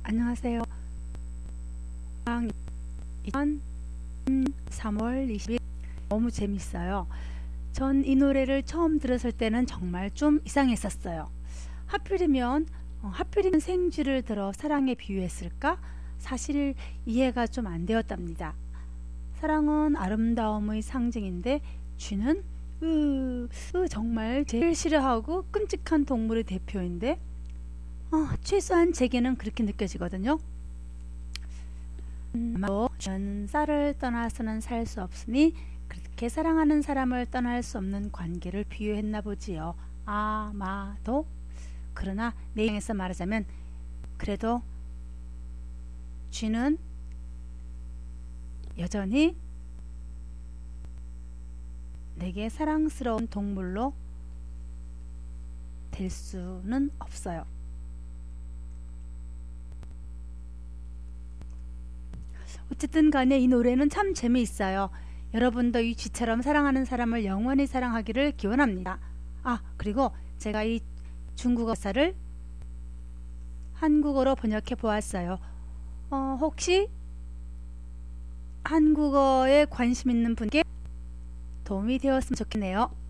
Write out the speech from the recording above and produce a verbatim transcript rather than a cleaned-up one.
안녕하세요. 삼월 이십일 너무 재밌어요. 전 이 노래를 처음 들었을 때는 정말 좀 이상했었어요. 하필이면 어, 하필이면 생쥐를 들어 사랑에 비유했을까? 사실 이해가 좀 안 되었답니다. 사랑은 아름다움의 상징인데 쥐는 으, 으, 정말 제일 싫어하고 끔찍한 동물의 대표인데 어, 최소한 제게는 그렇게 느껴지거든요. 음, 아마도 쥐는 쌀을 떠나서는 살 수 없으니 그렇게 사랑하는 사람을 떠날 수 없는 관계를 비유했나 보지요. 아마도. 그러나 내 입장에서 말하자면 그래도 쥐는 여전히 내게 사랑스러운 동물로 될 수는 없어요. 어쨌든 간에 이 노래는 참 재미있어요. 여러분도 이 쥐처럼 사랑하는 사람을 영원히 사랑하기를 기원합니다. 아, 그리고 제가 이 중국어 가사를 한국어로 번역해 보았어요. 어, 혹시 한국어에 관심 있는 분께 도움이 되었으면 좋겠네요.